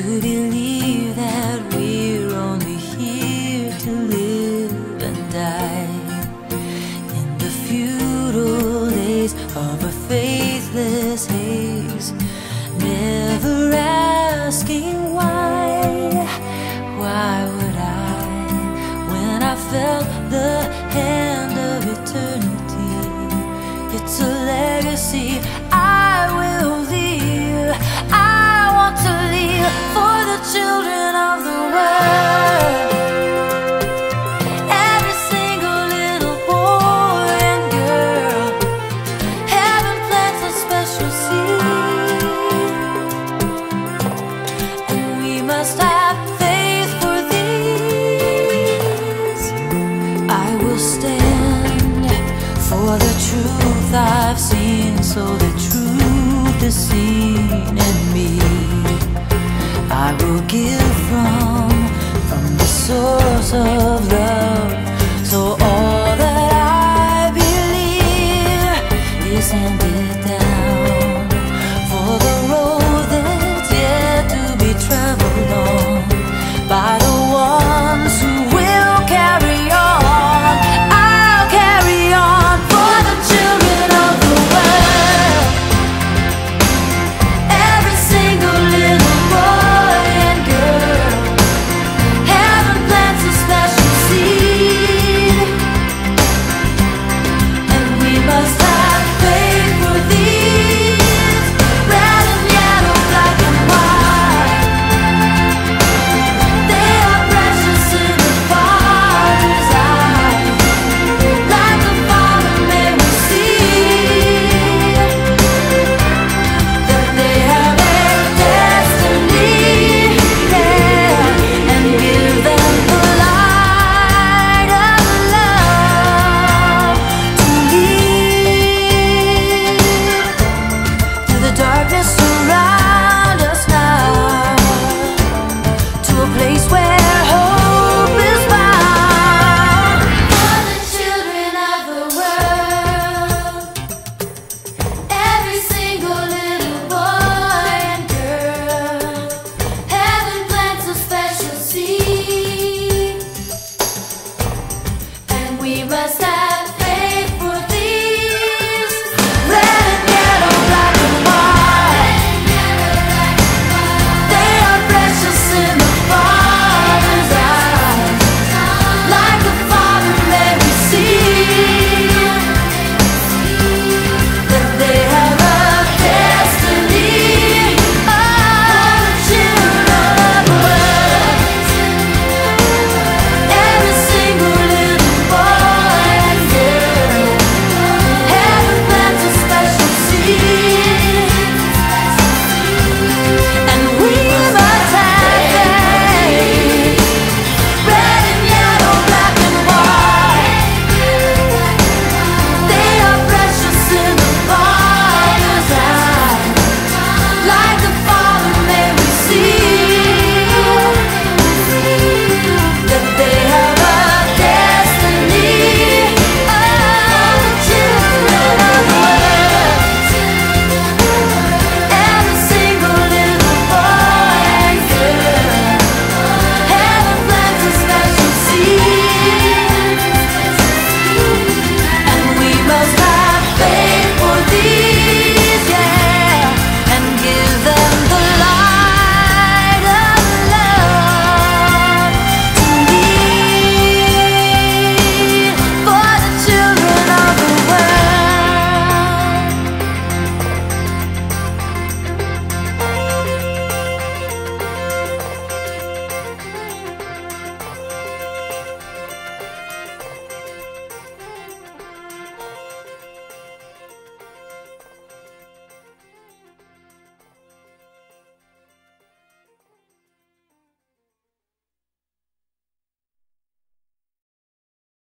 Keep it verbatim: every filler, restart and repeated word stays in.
believe that we're only here to live and die in the futile days of a faithless haze, never asking why. Why would I, when I felt the hand of eternity? It's a legacy I will leave. I want to leave for the children of the world. Every single little boy and girl, heaven plants a special seed, and we must have faith for these. I will stand for the truth I've seen, so the truth is seen in me. I will give from, from the source of